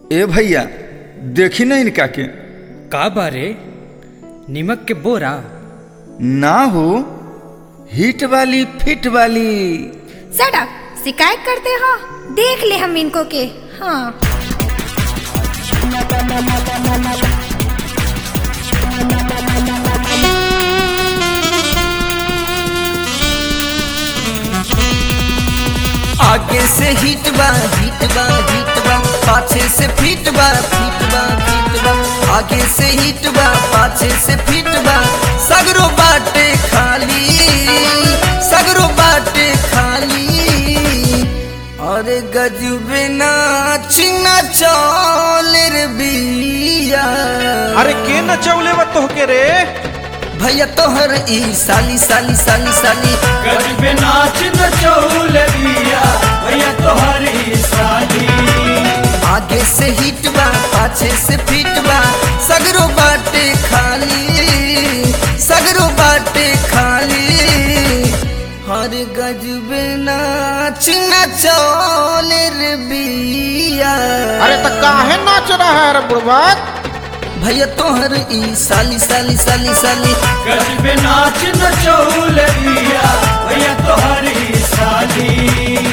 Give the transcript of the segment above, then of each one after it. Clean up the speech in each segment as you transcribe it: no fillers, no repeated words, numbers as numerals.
ए भैया देखी ना इनका के। का बारे निमक के बोरा ना हो, हिट वाली फिट वाली। सड़क शिकायत करते हो, देख ले हम इनको के। हाँ आगे से हिट बा हिट बा हिट बा, पाछे से फिट बा फिट बा फिट बा। आगे से हिट बा पाछे से फिट बा, सगरो बाटे खाली सगरो बाटे खाली। अरे गजबे नाच नचौल रे बिया। अरे के नचौले व तोहके रे भैया तोहर ई साली साली साली साली। गजबे नाच नचौल बिया भैया तोहर ई साली। आगे से हिट बा पाछे से फिट बा, सगरो बाटे खाली सगरो बाटे खाली। हर गजबे नाच नचौल रे बिया। अरे तो काहे नाच रहा है रे बुढ़वा। भैया तोहर ई साली साली साली साली। गजबे नाच नचौल बिया भैया तोहर ई साली।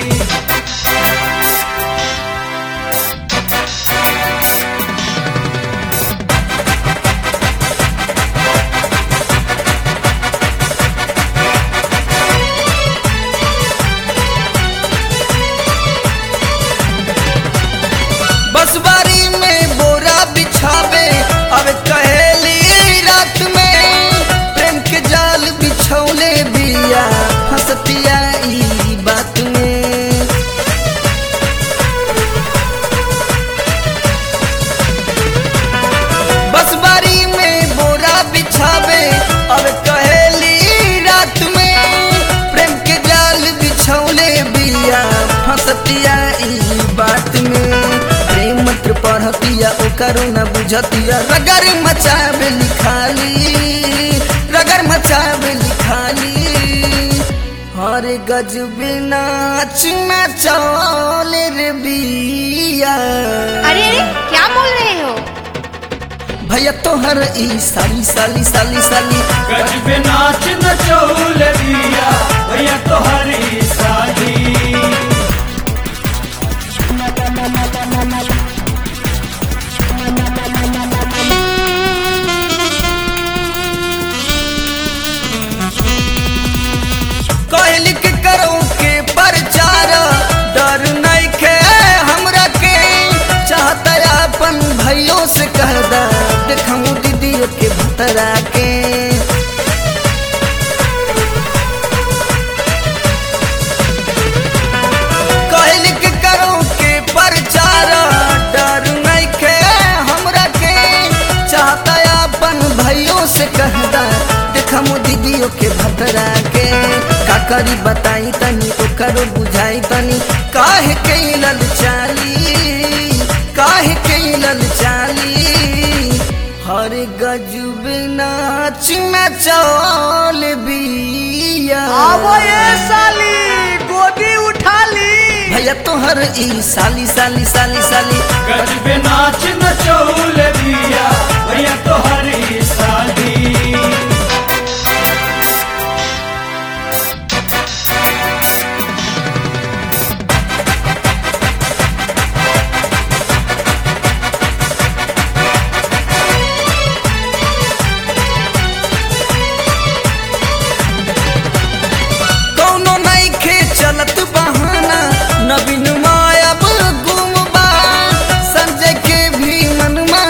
बसबारी में बोरा बिछावे अब कहेली रात में, प्रेम के जाल बिछौले बिया हंसतिया ई बात में। बसबारी में बोरा बिछावे अब कहेली रात में, प्रेम के जाल बिछौले बिया हंसतिया ई बात में। प्रेम मंत्र पढ़तिया ओकरो न बुझतिया, रगर मचावे लिखाली रगर मचावे लिखाली। हर गजबे नाच नचौल रे बिया। अरे क्या बोल रहे हो? भैया तोहर ई साली साली साली साली। गजबे नाच नचौल बिया भैया तोहर ई साली। कहली के करो के प्रचार, डर नहीं के हमरा के। चाहता अपन भैयों से कह दा, देखूं दीदियों के भतरा के। कहली के करो के प्रचार, डर नहीं के हमरा के। चाहता अपन भैयों से कह दा, देखूं दीदियों के भतरा के। का करी बताई तनी ओकरो बुझाई तनी, काहे के ललचाली काहे के ललचाली। हर गजबे नाच नचौल बिया। आवो ये साली गोदी उठा ली। भैया तोहर ई साली साली साली साली। गजबे नाच नचौल बिया भैया तोहर ई साली। कौनो नहीं खे चलत बहाना, नवीन माया गुम बा। संजय के भी मनमा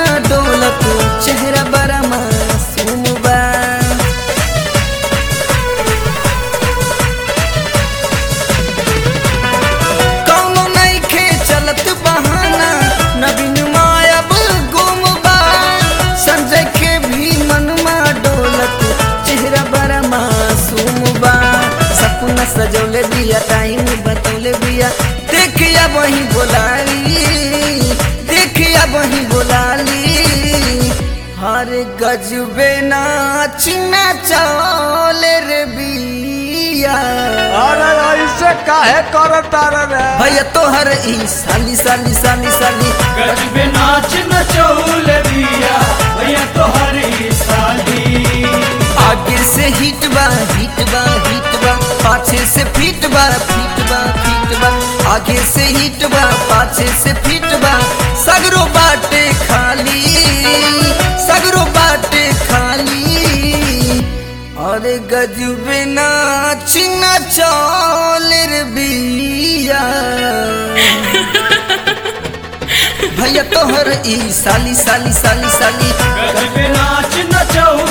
काहे करता रे भैया तोहर ई साली साली साली साली गजबे नाच नचौल दिया भैया तोहरी साली। आगे से हिट बा हिट बा हिट बा पाछे से फिट बा फिट बा फिट बा आगे से हिट बा पाछे से फिट बा सगरो बाटे खाली सगरो बाटे खाली अरे गजबे नाच नचौल रे बिया भैया तोहर ई साली साली साली साली गजबे नाच नचौल